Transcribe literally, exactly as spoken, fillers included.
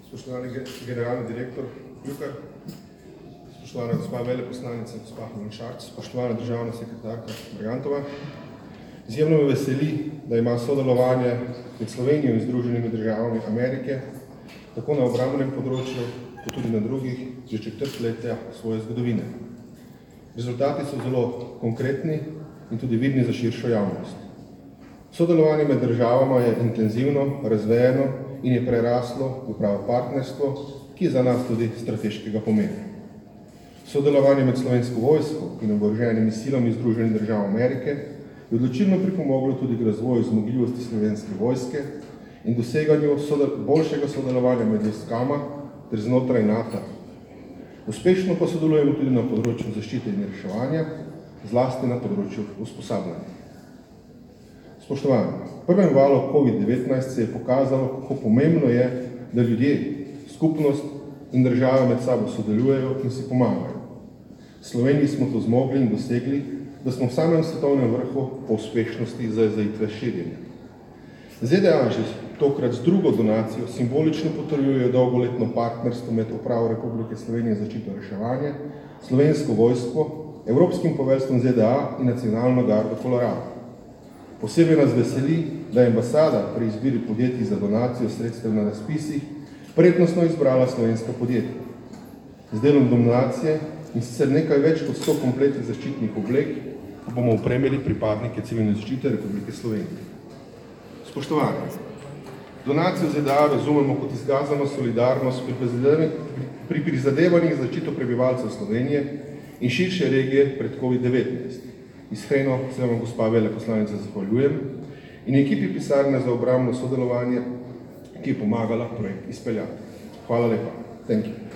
Spoštovani generalni direktor Pljukar, spoštovana gospa veleposlanica, gospa Manšarc, spoštovana državna sekretarka Brgantova. Izjemno me veseli, da ima sodelovanje med Slovenijo in Združenimi državami Amerike tako na obrambnem področju, kot tudi na drugih, že četrtletja svoje zgodovine. Rezultati so zelo konkretni in tudi vidni za širšo javnost. Sodelovanje med državama je intenzivno, razvejeno in je preraslo v pravo partnerstvo, ki je za nas tudi strateškega pomena. Sodelovanje med Slovensko vojsko in oboroženimi silami Združenih držav Amerike je odločilno pripomoglo tudi k razvoju zmogljivosti Slovenske vojske in doseganju sodel boljšega sodelovanja med vojskama ter znotraj NATO. Uspešno pa sodelujemo tudi na področju zaščite in reševanja, zlasti na področju usposabljanja. Spoštovani, v prvem valu covid devetnajst se je pokazalo, kako pomembno je, da ljudje, skupnost in države med sabo sodelujejo in si pomagajo. V Sloveniji smo to zmogli in dosegli, da smo v samem svetovnem vrhu po uspešnosti zajezitve širjenja. Z D A že tokrat z drugo donacijo simbolično potrjujejo dolgoletno partnerstvo med Upravo Republike Slovenije za zaščito in reševanje, Slovensko vojsko, Evropskim poveljstvom Z D A in Nacionalno gardo Colorado. Posebej nas veseli, da je ambasada pri izbiri podjetij za donacijo sredstev na razpisih prednostno izbrala slovenska podjetja. Z delom donacije in sicer nekaj več kot sto kompletnih zaščitnih oblek bomo opremili pripadnike civilne zaščite Republike Slovenije. Spoštovani, donacijo Z D A razumemo kot izkazano solidarnost pri prizadevanjih za zaščito prebivalcev Slovenije in širše regije pred covid devetnajst. Iskreno se vam, gospa veleposlanica, zahvaljujem in ekipi pisarne za obrambno sodelovanje, ki je pomagala projekt izpeljati. Hvala lepa. Thank you.